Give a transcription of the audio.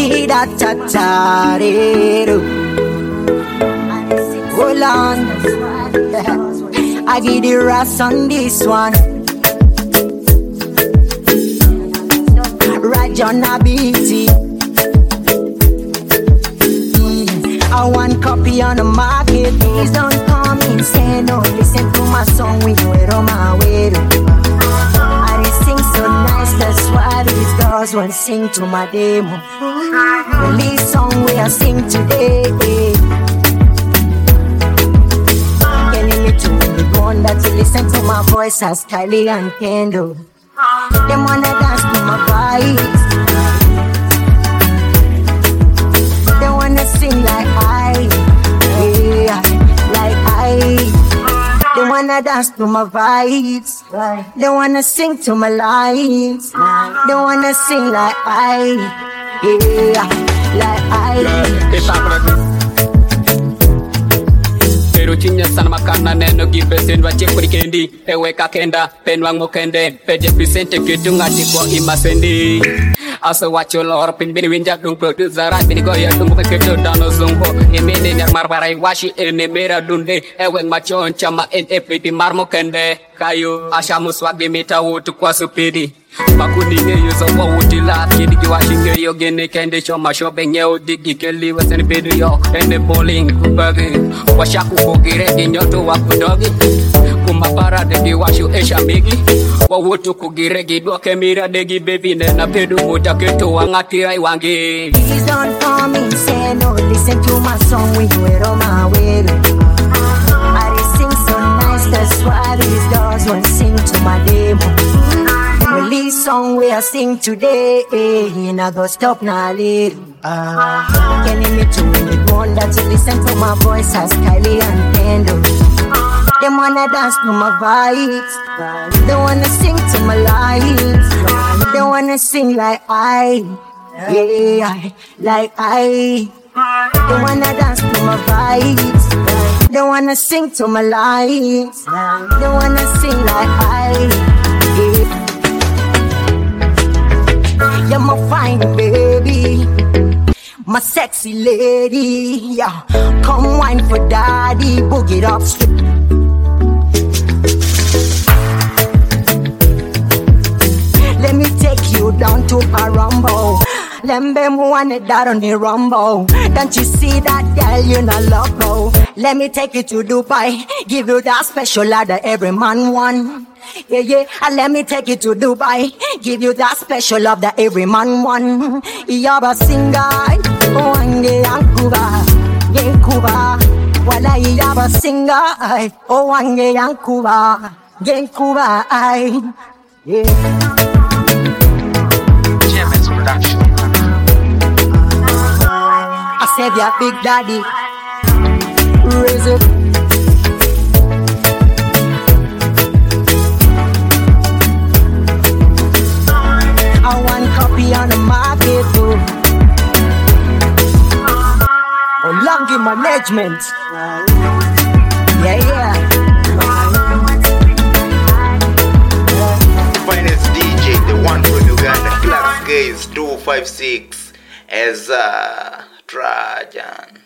me that tatarero. Hold on, I give the rest on this one. Rajana BT. I want copy on the market. Please don't come insane. No, listen to my song when you're on my way. I sing so nice, that's why these girls won't sing to my demo. Release song where I sing today. Getting me to the one that to listen to my voice as Kylie and Kendall. Them wanna dance to my vibes. They wanna sing like I, yeah, like I. They wanna dance to my vibes. They wanna sing to my lines. They wanna sing like I, yeah, like I. Chinya sana makana neno gibesin wa chekuri kendi ewe kakenda penwang mokende peje pisente kitungati kwa imasendi asa wacho lor pin bini winjak dung produce zara bini goya dung pekedo dano zungbo imene nyar marbarai washi ene mera dunde ewe machon chama NFPT marmokende kayo ashamu swagi mita wutu kwa supidi Makuninge yuzo wa utila Kidi kiwa shinge yo gene kende shoma shopping Yeo digi keli wasani pedu yo Ende bowling kubagi Washaku kugiregi nyoto wa kudogi Kumapara degi washu esha migi Wa wutu kugiregi dua kemira degi baby Nena pedu muta keto wangatirai wangi. Please don't come insane, no listen to my song when you're on my way. I sing so nice, that's why these girls won't sing to my demo. Release song where I sing today, and I go stop now little. Getting me to the one that to listen to my voice as Kylie and Kendall. They wanna dance to my vibes. They wanna sing to my lines. They wanna sing like I, yeah, like I. They wanna dance to my vibes. They wanna sing to my lines. They wanna sing like I, yeah. You're my fine baby, my sexy lady, yeah. Come wine for daddy, boogie it up straight. Let me take you down to Parambo. Lembe muane that on the rumble. Don't you see that girl, you not loco? Let me take you to Dubai, give you that special love that every man want. Yeah, yeah, and let me take you to Dubai, give you that special love that every man want. Yaba singa, oh ange yankuba, yankuba. Wala yaba singa, oh ange yankuba, yankuba. Yeah. GMS Production. I said ya big daddy, raise it. I want copy on the market too. Oh, Longy management. Yeah, yeah. Finest DJ, the one from Uganda, Class Gaze 256 as Trajan.